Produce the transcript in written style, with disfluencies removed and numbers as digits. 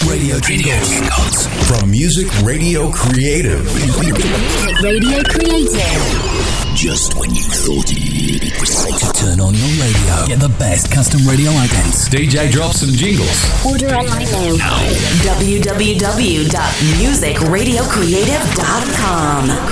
Radio jingles. From Music Radio Creative. Music Radio Creative. Just when you thought you'd be safe to turn on your radio. Get the best custom radio idents. DJ drops and jingles. Order online now. www.musicradiocreative.com.